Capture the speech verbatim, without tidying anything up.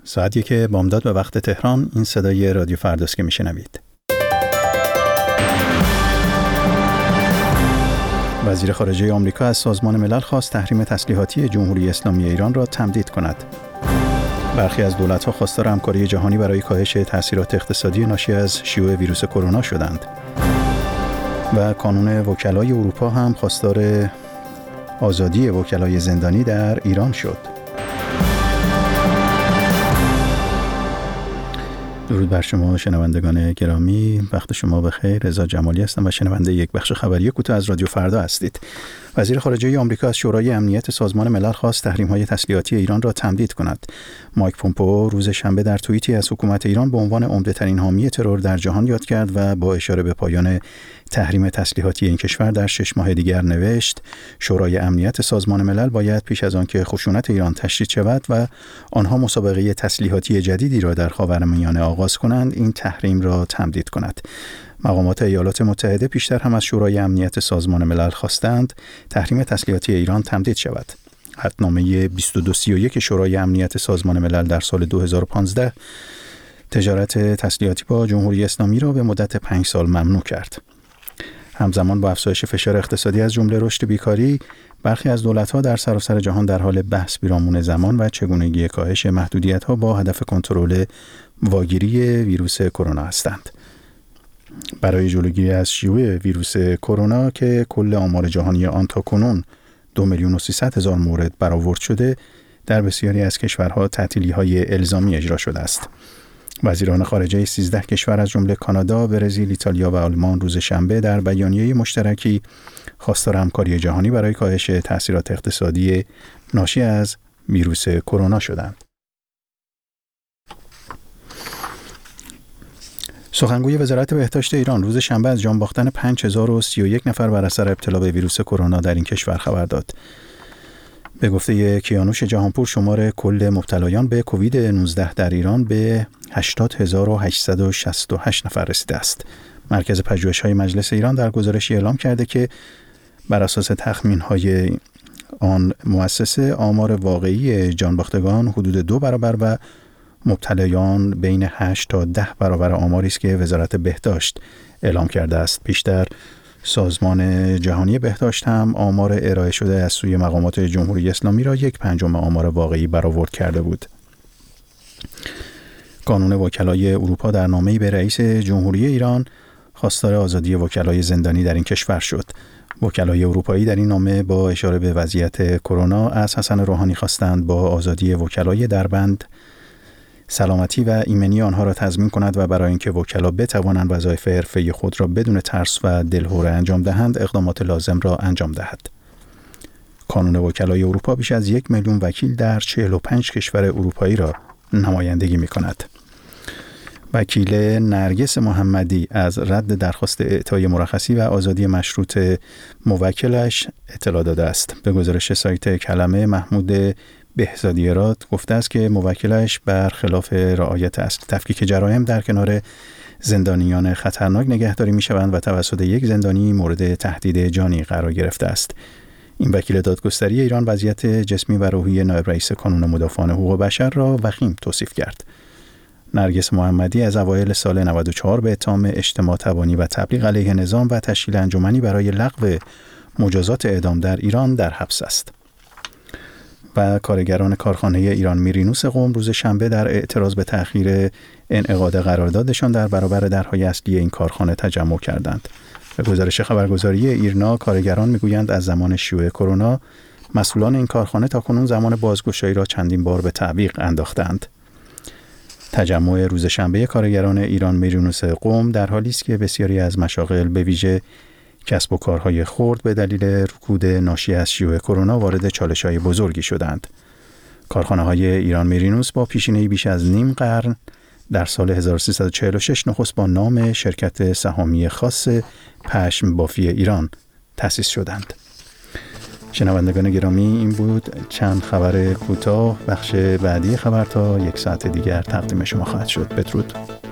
ساعتی که بامداد به وقت تهران، این صدای رادیو فرداست که میشنوید. وزیر خارجه آمریکا از سازمان ملل خواست تحریم تسلیحاتی جمهوری اسلامی ایران را تمدید کند. برخی از دولت‌ها خواستار همکاری جهانی برای کاهش تأثیرات اقتصادی ناشی از شیوع ویروس کرونا شدند. و کانون وکلای اروپا هم خواستار آزادی وکلای زندانی در ایران شد. درود بر شما شنوندگان گرامی، وقت شما بخیر. رضا جمالی هستم و شنونده یک بخش خبری کوتاه از رادیو فردا هستید. وزیر خارجه آمریکا از شورای امنیت سازمان ملل خواست تحریم‌های تسلیحاتی ایران را تمدید کند. مایک پومپئو روز شنبه در توییتی از حکومت ایران به عنوان عمده‌ترین حامی ترور در جهان یاد کرد و با اشاره به پایان تحریم تسلیحاتی این کشور در شش ماه دیگر نوشت: شورای امنیت سازمان ملل باید پیش از آن که خشونت ایران تشدید شود و آنها مسابقه تسلیحاتی جدیدی را در خاورمیانه آغاز کنند، این تحریم را تمدید کند. مقامات ایالات متحده پیشتر هم از شورای امنیت سازمان ملل خواستند تحریم تسلیحاتی ایران تمدید شود. عهدنامه بیست و دو سی و یک شورای امنیت سازمان ملل در سال دو هزار و پانزده تجارت تسلیحاتی با جمهوری اسلامی را به مدت پنج سال ممنوع کرد. همزمان با افزایش فشار اقتصادی از جمله رشد بیکاری، برخی از دولت‌ها در سراسر جهان در حال بحث پیرامون زمان و چگونگی کاهش محدودیت‌ها با هدف کنترل واگیری ویروس کرونا هستند. برای جلوگیری از شیوع ویروس کرونا که کل آمار جهانی آن تا کنون دو میلیون و سیصد هزار مورد برآورد شده، در بسیاری از کشورها تعطیلی‌های الزامی اجرا شده است. وزیران خارجه سیزده کشور از جمله کانادا، برزیل، ایتالیا و آلمان روز شنبه در بیانیه مشترکی خواستار همکاری جهانی برای کاهش تأثیرات اقتصادی ناشی از ویروس کرونا شدند. سخنگوی وزارت بهداشت ایران روز شنبه از جان باختن پنج هزار و سی و یک نفر بر اثر ابتلا به ویروس کرونا در این کشور خبر داد. به گفته کیانوش جهانپور، شمار کل مبتلایان به کووید نوزده در ایران به هشتاد هزار و هشتصد و شصت و هشت نفر رسیده است. مرکز پژوهش‌های مجلس ایران در گزارشی اعلام کرده که بر اساس تخمین‌های آن مؤسسه آمار واقعی جانباختگان حدود دو برابر و مبتلایان بین هشت تا ده برابر آماری است که وزارت بهداشت اعلام کرده است. پیشتر سازمان جهانی بهداشت هم آمار ارائه شده از سوی مقامات جمهوری اسلامی را یک پنجم آمار واقعی برآورد کرده بود. کانون وکلای اروپا در نامه‌ای به رئیس جمهوری ایران خواستار آزادی وکلای زندانی در این کشور شد. وکلای اروپایی در این نامه با اشاره به وضعیت کرونا از حسن روحانی خواستند با آزادی وکلای دربند سلامتی و ایمنی آنها را تضمین کند و برای اینکه وکلا بتوانند وظایف حرفه‌ای خود را بدون ترس و دلهره انجام دهند، اقدامات لازم را انجام دهد. کانون وکلای اروپا بیش از یک میلیون وکیل در چهل و پنج کشور اروپایی را نمایندگی می کند. وکیل نرگس محمدی از رد درخواست اعطای مرخصی و آزادی مشروط موکلش اطلاع داده است. به گزارش سایت کلمه، محمود بهزادیراد گفته است که موکلش برخلاف رعایت اصل تفکیک جرایم در کنار زندانیان خطرناک نگهداری می شوند و توسط یک زندانی مورد تهدید جانی قرار گرفته است. این وکیل دادگستری ایران وضعیت جسمی و روحی نایب رئیس کانون مدافعان حقوق بشر را وخیم توصیف کرد. نرگس محمدی از اوایل سال نود و چهار به اتهام اجتماع تبانی و تبلیغ علیه نظام و تشکیل انجمنی برای لغو مجازات اعدام در ایران در حبس است. و کارگران کارخانه ایران میرینوس قم روز شنبه در اعتراض به تأخیر انعقاد قراردادشان در برابر درهای اصلی این کارخانه تجمع کردند. به گزارش خبرگزاری ایرنا، کارگران میگویند از زمان شیوع کرونا مسئولان این کارخانه تاکنون زمان بازگشایی را چندین بار به تعویق انداختند. تجمع روز شنبه کارگران ایران میرینوس قم در حالی است که بسیاری از مشاغل به ویژه کسب و کارهای خرد به دلیل رکود ناشی از شیوع کرونا وارد چالش‌های بزرگی شدند. کارخانه‌های ایران میرینوس با پیشینه‌ای بیش از نیم قرن در سال هزار و سیصد و چهل و شش نخست با نام شرکت سهامی خاص پشم بافی ایران تأسیس شدند. شنوندگان گرامی، این بود چند خبر کوتاه. بخش بعدی خبر تا یک ساعت دیگر تقدیم شما خواهد شد. بدرود.